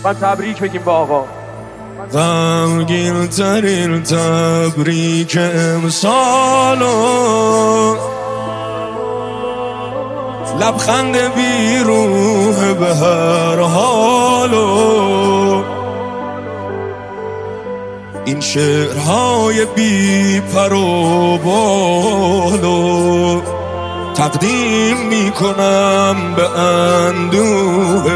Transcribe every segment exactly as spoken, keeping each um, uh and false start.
و تبریک بگیم با آقا. غمگین ترین تبریک امسالو، لبخند بیروح به هر حالو، این شعرهای بی پر و بالو تقدیم میکنم به اندوه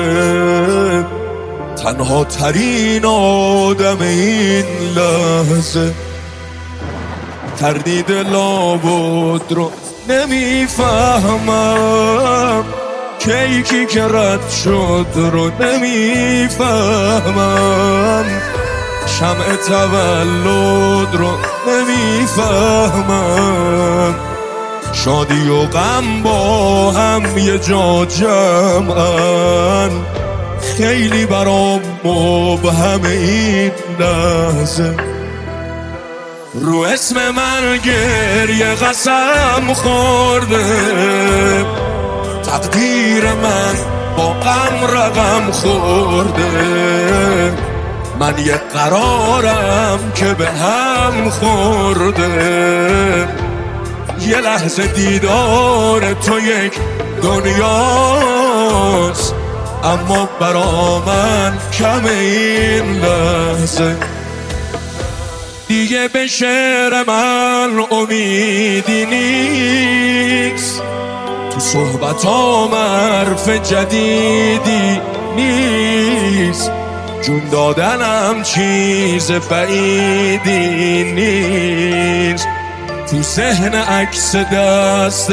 تنها ترین آدم این لحظه. تردید لابد رو نمیفهمم، کیکی که رد شد رو نمیفهمم، شمع تولد رو نمیفهمم، شادی و غم با هم یه جا جمعن، خیلی برام مبهم این لحظه. رو اسم من گریه قسم خورده، تقدیر من با غم رقم خورده، من یه قرارم که به هم خورده، یه لحظه دیدار تو یک دنیاست، اما برا من کم این لحظه. دیگه به شعر من امیدی نیست، تو صحبتام حرف جدیدی نیست، جون دادنم چیز بعیدی نیست، تو ذهن عکس دست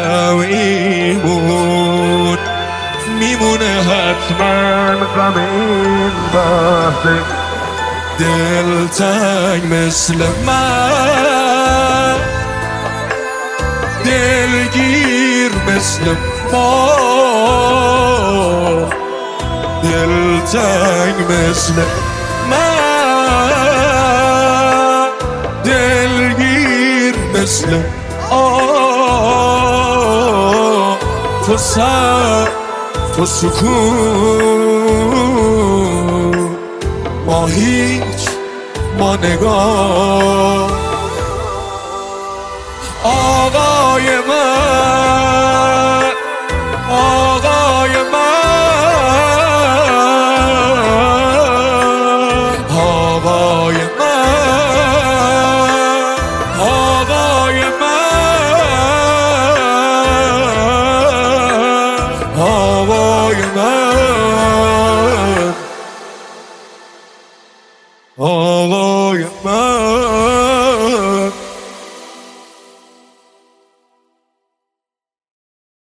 جمعیمون میمونه حتما غم این بحثه. دلتنگ مثل من، دلگیر مثل ما، دلتنگ مثل من، دلگیر مثل آه، تو سر تو سکون، ما هیچ ما نگاه. آقای من، آقای من، آقای من، آقای من، آقای من، آقای من.